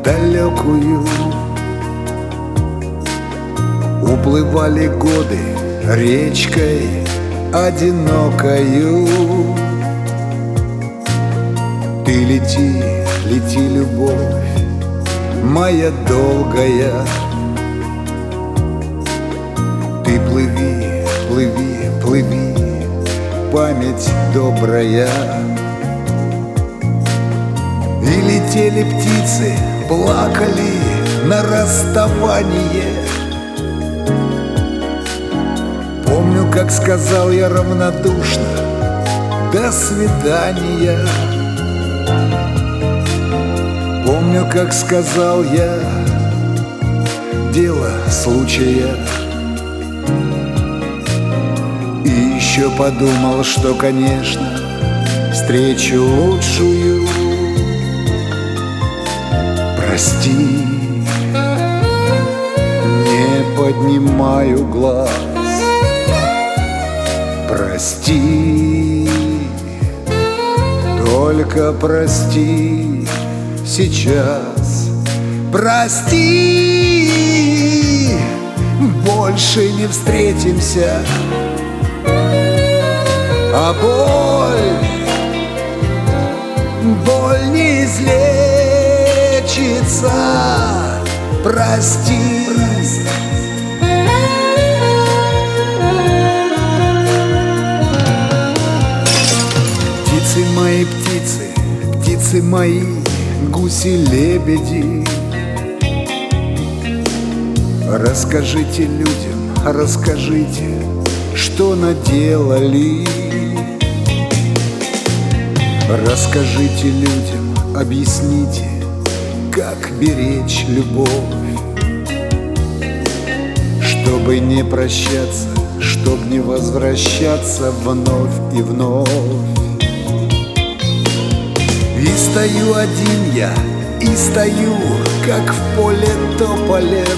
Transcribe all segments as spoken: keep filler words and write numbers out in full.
далекую. Уплывали годы речкой одинокою. Ты лети, лети, любовь моя долгая. Ты плыви, плыви, плыви, память добрая. И летели птицы, плакали на расставание. Помню, как сказал я равнодушно: до свидания. Помню, как сказал я: дело случая. И еще подумал, что, конечно, встречу лучшую. Прости, не поднимаю глаз. Прости, только прости сейчас. Прости, больше не встретимся. А боль, боль не излечится. Прости, птицы мои, птицы, птицы мои, гуси-лебеди. Расскажите людям, расскажите, что наделали. Расскажите людям, объясните, как беречь любовь, чтобы не прощаться, чтоб не возвращаться вновь и вновь. И стою один я, и стою, как в поле тополем.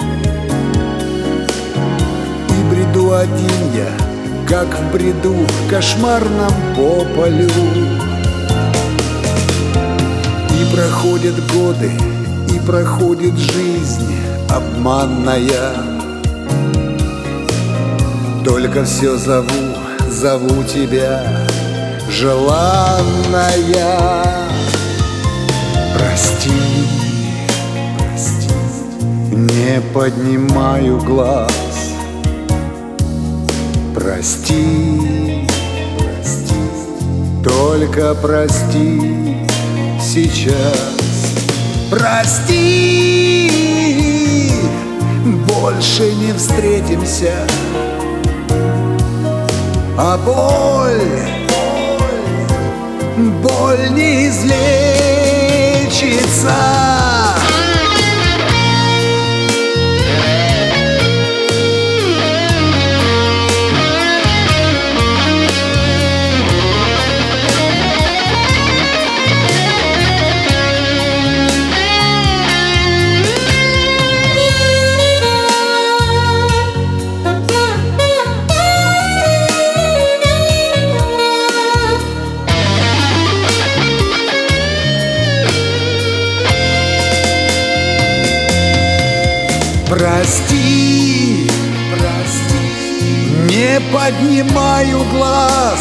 И бреду один я, как в бреду кошмарном по полю. И проходят годы, и проходит жизнь обманная. Только все зову, зову тебя, желанная. Прости, прости, не поднимаю глаз. Прости, прости, только прости сейчас. Прости, больше не встретимся. А боль, боль, боль не излечится. Прости, прости, не поднимаю глаз.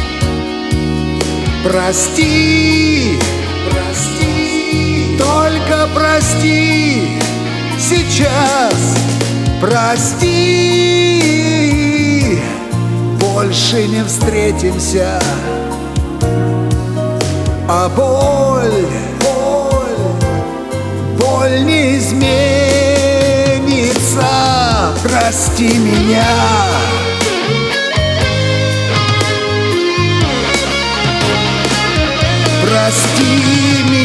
Прости, прости, только прости сейчас. Прости, больше не встретимся. А боль, боль, боль не изменится. Прости меня. Прости меня.